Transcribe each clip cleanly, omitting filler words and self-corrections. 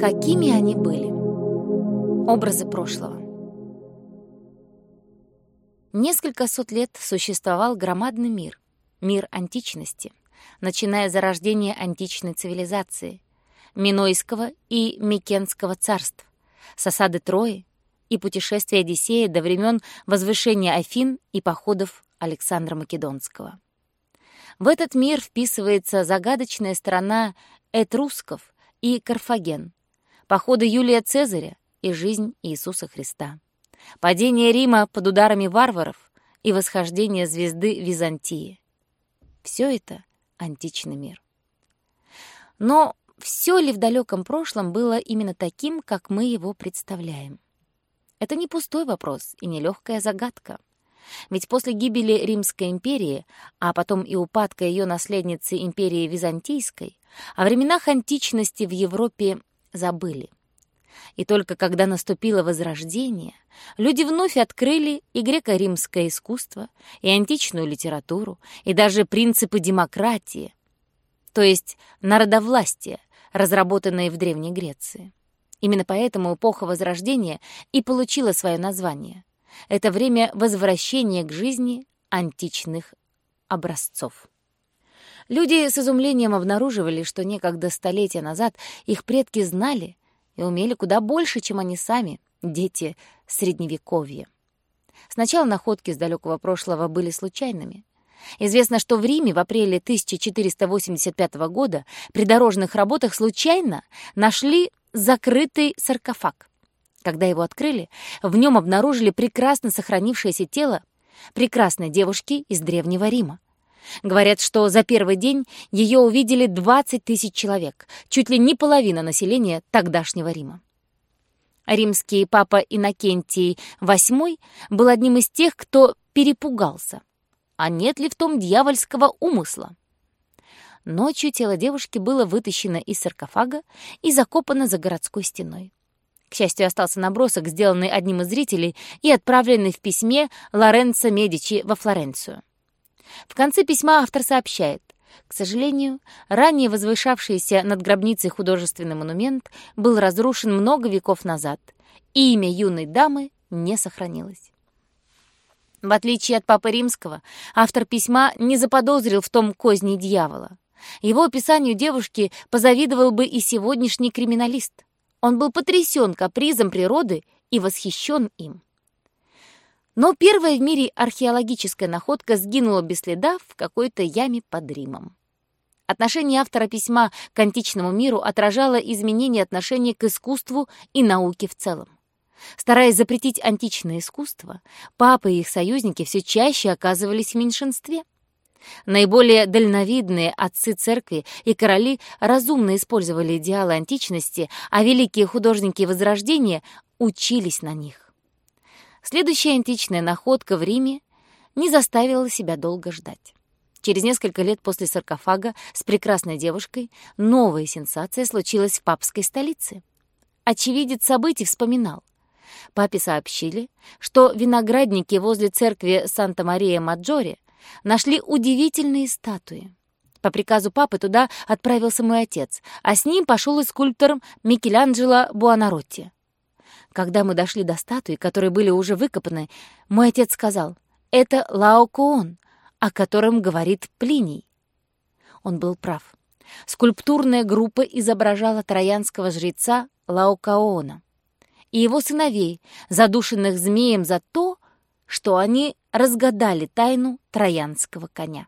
Какими они были? Образы прошлого. Несколько сот лет существовал громадный мир, мир античности, начиная с зарождения античной цивилизации, Минойского и Микенского царств, с осады Трои и путешествия Одиссея до времен возвышения Афин и походов Александра Македонского. В этот мир вписывается загадочная страна этрусков и Карфаген, походы Юлия Цезаря и жизнь Иисуса Христа, падение Рима под ударами варваров и восхождение звезды Византии. Все это античный мир. Но все ли в далеком прошлом было именно таким, как мы его представляем? Это не пустой вопрос и не легкая загадка. Ведь после гибели Римской империи, а потом и упадка ее наследницы империи Византийской, о временах античности в Европе забыли. И только когда наступило Возрождение, люди вновь открыли и греко-римское искусство, и античную литературу, и даже принципы демократии, то есть народовластия, разработанные в Древней Греции. Именно поэтому эпоха Возрождения и получила свое название. Это время возвращения к жизни античных образцов. Люди с изумлением обнаруживали, что некогда столетия назад их предки знали и умели куда больше, чем они сами, дети Средневековья. Сначала находки с далекого прошлого были случайными. Известно, что в Риме в апреле 1485 года при дорожных работах случайно нашли закрытый саркофаг. Когда его открыли, в нем обнаружили прекрасно сохранившееся тело прекрасной девушки из Древнего Рима. Говорят, что за первый день ее увидели 20 тысяч человек, чуть ли не половина населения тогдашнего Рима. Римский папа Иннокентий VIII был одним из тех, кто перепугался. А нет ли в том дьявольского умысла? Ночью тело девушки было вытащено из саркофага и закопано за городской стеной. К счастью, остался набросок, сделанный одним из зрителей и отправленный в письме Лоренцо Медичи во Флоренцию. В конце письма автор сообщает: к сожалению, ранее возвышавшийся над гробницей художественный монумент был разрушен много веков назад, и имя юной дамы не сохранилось. В отличие от Папы Римского, автор письма не заподозрил в том козни дьявола. Его описанию девушки позавидовал бы и сегодняшний криминалист. Он был потрясен капризом природы и восхищен им. Но первая в мире археологическая находка сгинула без следа в какой-то яме под Римом. Отношение автора письма к античному миру отражало изменение отношения к искусству и науке в целом. Стараясь запретить античное искусство, папы и их союзники все чаще оказывались в меньшинстве. Наиболее дальновидные отцы церкви и короли разумно использовали идеалы античности, а великие художники Возрождения учились на них. Следующая античная находка в Риме не заставила себя долго ждать. Через несколько лет после саркофага с прекрасной девушкой новая сенсация случилась в папской столице. Очевидец событий вспоминал: папе сообщили, что виноградники возле церкви Санта-Мария-Маджоре нашли удивительные статуи. По приказу папы туда отправился мой отец, а с ним пошел и скульптор Микеланджело Буонаротти. Когда мы дошли до статуи, которые были уже выкопаны, мой отец сказал: «Это Лаокоон, о котором говорит Плиний». Он был прав. Скульптурная группа изображала троянского жреца Лаокоона и его сыновей, задушенных змеем за то, что они разгадали тайну троянского коня.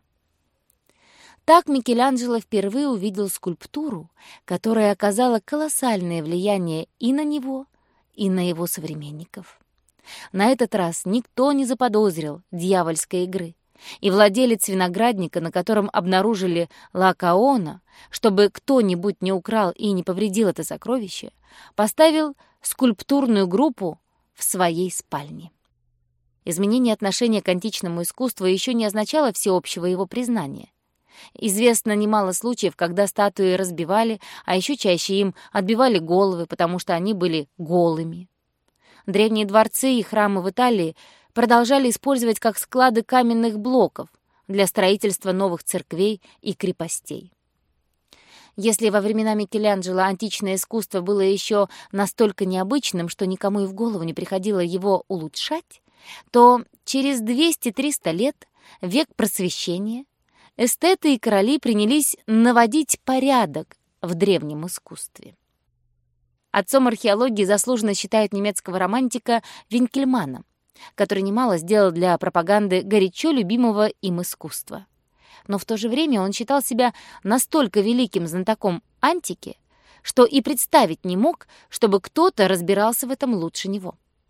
Так Микеланджело впервые увидел скульптуру, которая оказала колоссальное влияние и на него, и на его современников. На этот раз никто не заподозрил дьявольской игры, и владелец виноградника, на котором обнаружили Лаокоона, чтобы кто-нибудь не украл и не повредил это сокровище, поставил скульптурную группу в своей спальне. Изменение отношения к античному искусству еще не означало всеобщего его признания. Известно немало случаев, когда статуи разбивали, а еще чаще им отбивали головы, потому что они были голыми. Древние дворцы и храмы в Италии продолжали использовать как склады каменных блоков для строительства новых церквей и крепостей. Если во времена Микеланджело античное искусство было еще настолько необычным, что никому и в голову не приходило его улучшать, то через 200-300 лет, век просвещения, эстеты и короли принялись наводить порядок в древнем искусстве. Отцом археологии заслуженно считают немецкого романтика Винкельмана, который немало сделал для пропаганды горячо любимого им искусства. Но в то же время он считал себя настолько великим знатоком антики, что и представить не мог, чтобы кто-то разбирался в этом лучше него.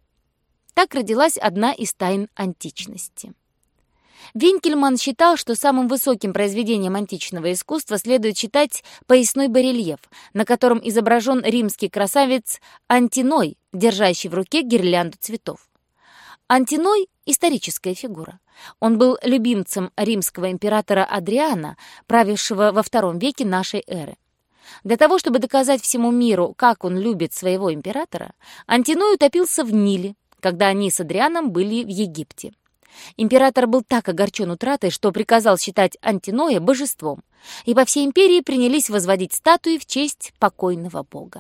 Так родилась одна из тайн античности. Винкельман считал, что самым высоким произведением античного искусства следует считать поясной барельеф, на котором изображен римский красавец Антиной, держащий в руке гирлянду цветов. Антиной — историческая фигура. Он был любимцем римского императора Адриана, правившего во II веке нашей эры. Для того, чтобы доказать всему миру, как он любит своего императора, Антиной утопился в Ниле, когда они с Адрианом были в Египте. Император был так огорчен утратой, что приказал считать Антиноя божеством, и по всей империи принялись возводить статуи в честь покойного бога.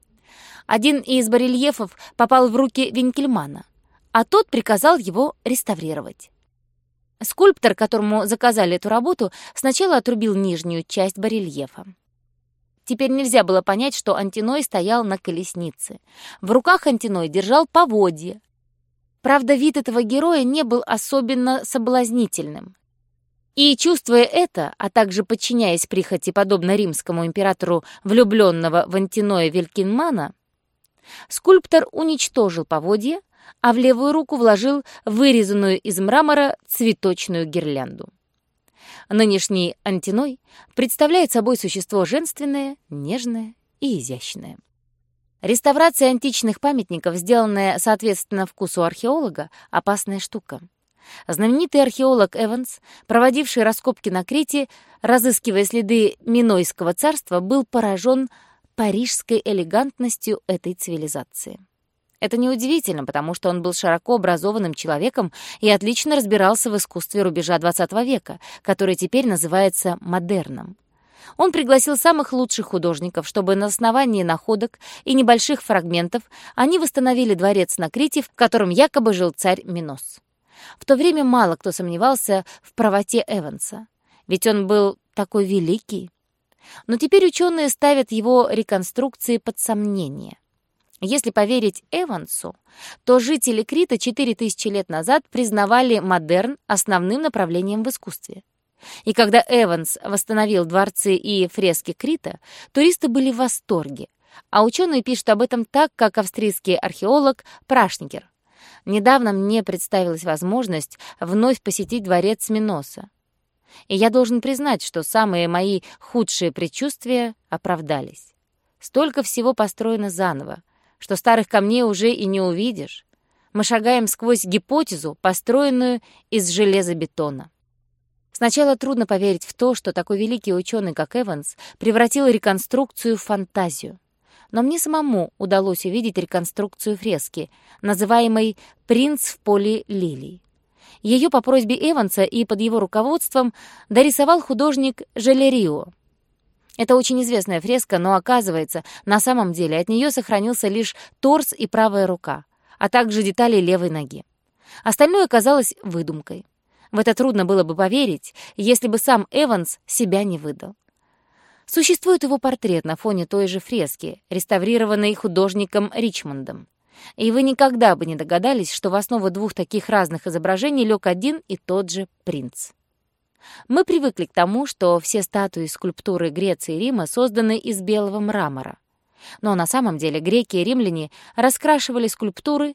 Один из барельефов попал в руки Винкельмана, а тот приказал его реставрировать. Скульптор, которому заказали эту работу, сначала отрубил нижнюю часть барельефа. Теперь нельзя было понять, что Антиной стоял на колеснице. В руках Антиной держал поводья. Правда, вид этого героя не был особенно соблазнительным. И, чувствуя это, а также подчиняясь прихоти, подобно римскому императору, влюбленного в Антиноя Винкельмана, скульптор уничтожил поводья, а в левую руку вложил вырезанную из мрамора цветочную гирлянду. Нынешний Антиной представляет собой существо женственное, нежное и изящное. Реставрация античных памятников, сделанная соответственно вкусу археолога, опасная штука. Знаменитый археолог Эванс, проводивший раскопки на Крите, разыскивая следы Минойского царства, был поражен парижской элегантностью этой цивилизации. Это неудивительно, потому что он был широко образованным человеком и отлично разбирался в искусстве рубежа XX века, который теперь называется модерном. Он пригласил самых лучших художников, чтобы на основании находок и небольших фрагментов они восстановили дворец на Крите, в котором якобы жил царь Минос. В то время мало кто сомневался в правоте Эванса, ведь он был такой великий. Но теперь ученые ставят его реконструкции под сомнение. Если поверить Эвансу, то жители Крита 4000 лет назад признавали модерн основным направлением в искусстве. И когда Эванс восстановил дворцы и фрески Крита, туристы были в восторге, а ученые пишут об этом так, как австрийский археолог Прашникер. Недавно мне представилась возможность вновь посетить дворец Миноса. И я должен признать, что самые мои худшие предчувствия оправдались. Столько всего построено заново, что старых камней уже и не увидишь. Мы шагаем сквозь гипотезу, построенную из железобетона. Сначала трудно поверить в то, что такой великий ученый, как Эванс, превратил реконструкцию в фантазию. Но мне самому удалось увидеть реконструкцию фрески, называемой «Принц в поле лилий». Ее по просьбе Эванса и под его руководством дорисовал художник Желерио. Это очень известная фреска, но, оказывается, на самом деле от нее сохранился лишь торс и правая рука, а также детали левой ноги. Остальное оказалось выдумкой. В это трудно было бы поверить, если бы сам Эванс себя не выдал. Существует его портрет на фоне той же фрески, реставрированной художником Ричмондом. И вы никогда бы не догадались, что в основу двух таких разных изображений лег один и тот же принц. Мы привыкли к тому, что все статуи и скульптуры Греции и Рима созданы из белого мрамора. Но на самом деле греки и римляне раскрашивали скульптуры,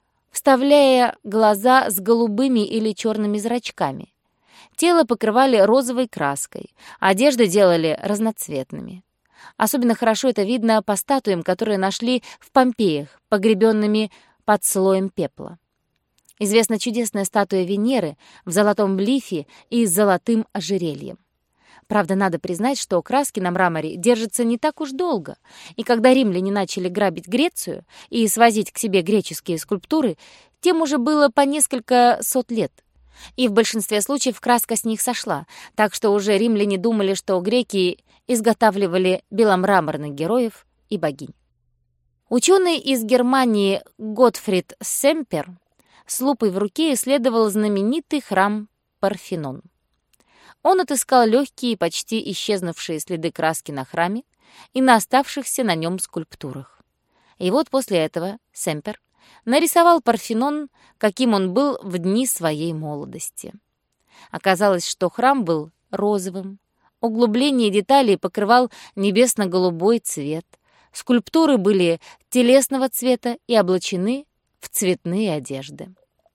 вставляя глаза с голубыми или черными зрачками. Тело покрывали розовой краской, одежды делали разноцветными. Особенно хорошо это видно по статуям, которые нашли в Помпеях, погребенными под слоем пепла. Известна чудесная статуя Венеры в золотом лифе и с золотым ожерельем. Правда, надо признать, что краски на мраморе держатся не так уж долго, и когда римляне начали грабить Грецию и свозить к себе греческие скульптуры, тем уже было по несколько сот лет. И в большинстве случаев краска с них сошла, так что уже римляне думали, что греки изготавливали беломраморных героев и богинь. Ученый из Германии Готфрид Семпер с лупой в руке исследовал знаменитый храм Парфенон. Он отыскал легкие, почти исчезнувшие следы краски на храме и на оставшихся на нем скульптурах. И вот после этого Семпер нарисовал Парфенон, каким он был в дни своей молодости. Оказалось, что храм был розовым, углубление деталей покрывал небесно-голубой цвет, скульптуры были телесного цвета и облачены в цветные одежды.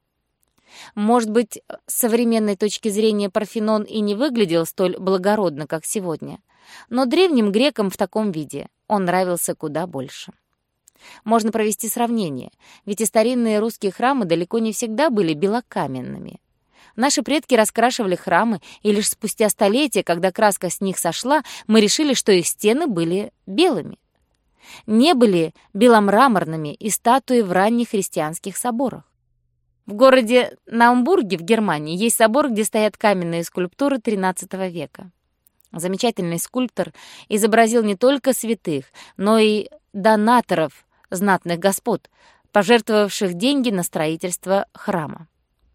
Может быть, с современной точки зрения Парфенон и не выглядел столь благородно, как сегодня, но древним грекам в таком виде он нравился куда больше. Можно провести сравнение, ведь и старинные русские храмы далеко не всегда были белокаменными. Наши предки раскрашивали храмы, и лишь спустя столетия, когда краска с них сошла, мы решили, что их стены были белыми. Не были беломраморными и статуи в ранних христианских соборах. В городе Наумбурге в Германии есть собор, где стоят каменные скульптуры XIII века. Замечательный скульптор изобразил не только святых, но и донаторов, знатных господ, пожертвовавших деньги на строительство храма.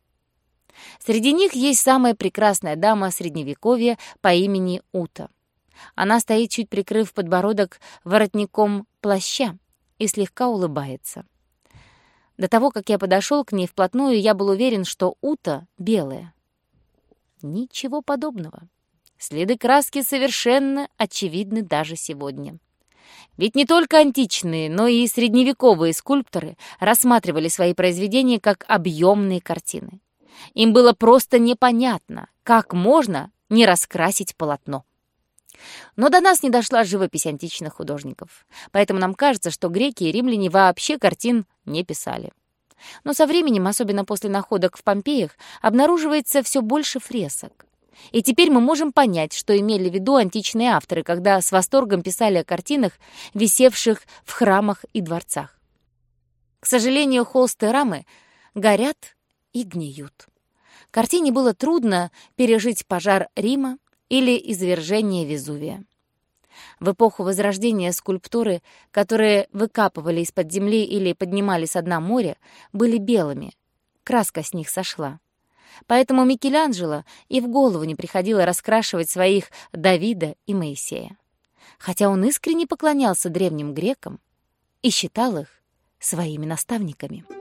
Среди них есть самая прекрасная дама Средневековья по имени Ута. Она стоит, чуть прикрыв подбородок воротником плаща, и слегка улыбается. До того, как я подошел к ней вплотную, я был уверен, что Ута белая. Ничего подобного. Следы краски совершенно очевидны даже сегодня. Ведь не только античные, но и средневековые скульпторы рассматривали свои произведения как объемные картины. Им было просто непонятно, как можно не раскрасить полотно. Но до нас не дошла живопись античных художников, поэтому нам кажется, что греки и римляне вообще картин не писали. Но со временем, особенно после находок в Помпеях, обнаруживается все больше фресок. И теперь мы можем понять, что имели в виду античные авторы, когда с восторгом писали о картинах, висевших в храмах и дворцах. К сожалению, холсты и рамы горят и гниют. Картине было трудно пережить пожар Рима или извержение Везувия. В эпоху Возрождения скульптуры, которые выкапывали из-под земли или поднимали со дна моря, были белыми. Краска с них сошла. Поэтому Микеланджело и в голову не приходило раскрашивать своих Давида и Моисея. Хотя он искренне поклонялся древним грекам и считал их своими наставниками.